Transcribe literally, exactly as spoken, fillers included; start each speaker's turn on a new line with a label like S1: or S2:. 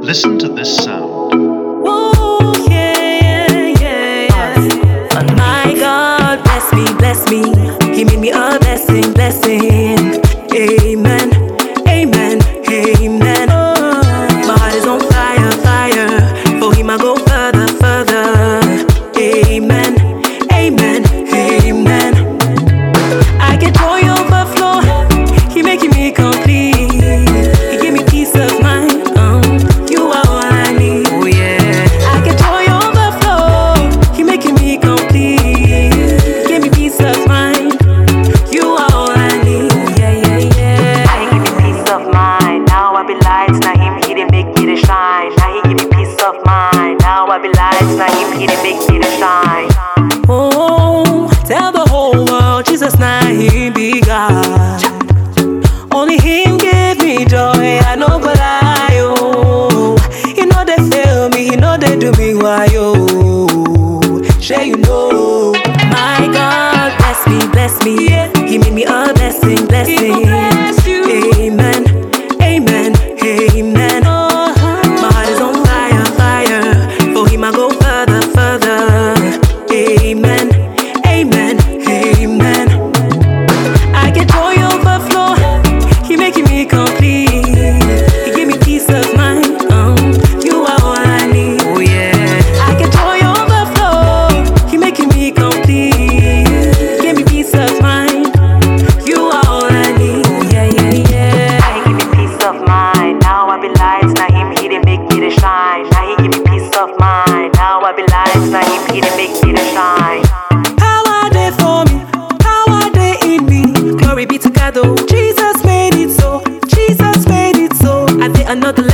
S1: Listen to this sound.
S2: Ooh, yeah, yeah, yeah, yeah. My God, bless me, bless me. He made me a blessing, blessing. Amen, amen, amen. My heart is on fire, fire. For him I go further, further. Amen, amen, amen. I get joy overflow. He making me complete. He give me peace of mind. Um, you are all I need. Oh yeah. I get joy overflow. He making me complete. He give me peace of mind. You are all I need. Yeah, yeah, yeah.
S3: Now he give me peace of mind. Now I be lights. Now him he didn't make me to shine. Now he give me peace of mind. Now I be lights. Now him he didn't make me to shine.
S2: Oh, tell the whole world Jesus now he be God. Only him gave me joy. I know but I oh. You know they fail me. You know they do me why oh. Sure you know. My God bless me, bless me. Yeah. He made me a blessing, blessing. Amen, amen, amen. My heart is on fire, fire. For him I go further, further. Amen, amen, amen. I get joy overflow. He making me complete. He give me peace of mind. Um, you are all I need. Oh yeah. I get joy overflow. He making me complete. He give me peace of mind. You are all I need. Oh yeah, yeah, yeah.
S3: Now he give me peace of mind. Now I be lights. Now him he didn't make me to shine. Now he give me peace of mind. Now I be lights. Now him he didn't make me to shine.
S2: Power there for me, power there in me. Glory be to God, oh. Jesus made it so, Jesus made it so. I did another